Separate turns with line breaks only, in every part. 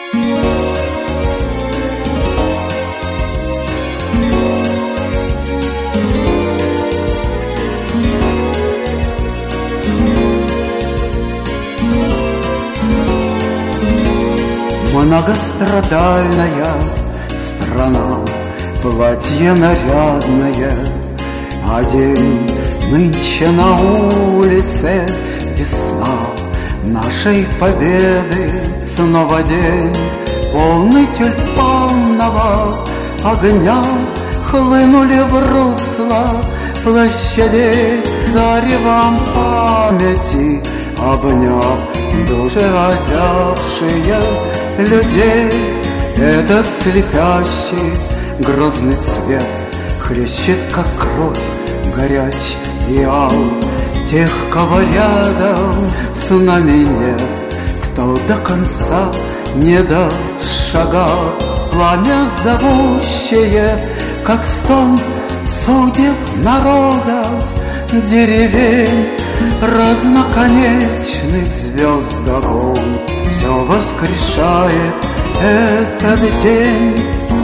Многострадальная страна, платье нарядное, а день нынче на улице весна нашей победы. Снова день, полный тюльпанного огня, хлынули в русло площадей заревом памяти, обняв души озябшие людей. Этот слепящий грозный цвет хлещет, как кровь, горяч и ал тех, кого рядом с нами нет, кто до конца не дошагал. Пламя зовущее, как стон судеб народов, деревень, разноконечных звезд огонь, все воскрешает этот день.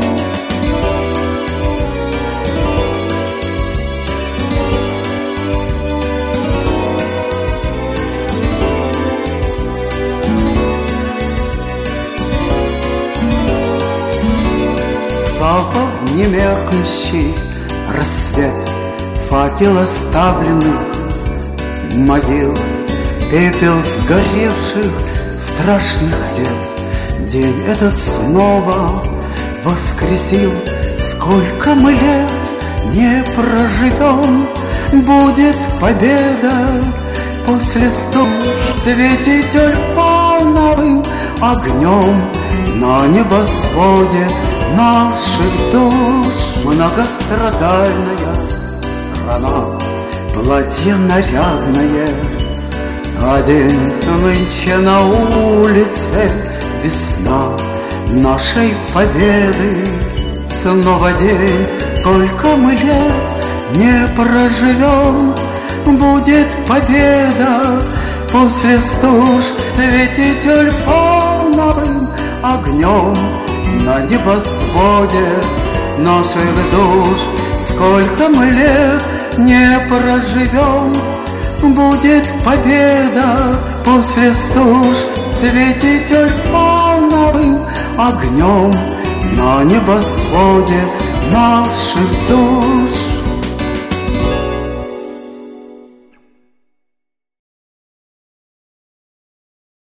Запах немеркнущий рассвет, факел оставленных могил, пепел сгоревших страшных лет. День этот снова воскресил. Сколько мы лет не проживем, будет победа после стуж. Светить тюльпановым огнем на небосводе наших душ. Многострадальная страна, платье нарядное, а день нынче на улице весна нашей победы. Снова день, сколько мы лет не проживем, будет победа после стуж. Светить тюльпановым огнем на небосводе наших душ. Сколько мы лет не проживем, будет победа после стуж. Светить тюльпановым огнем на небосводе наших душ.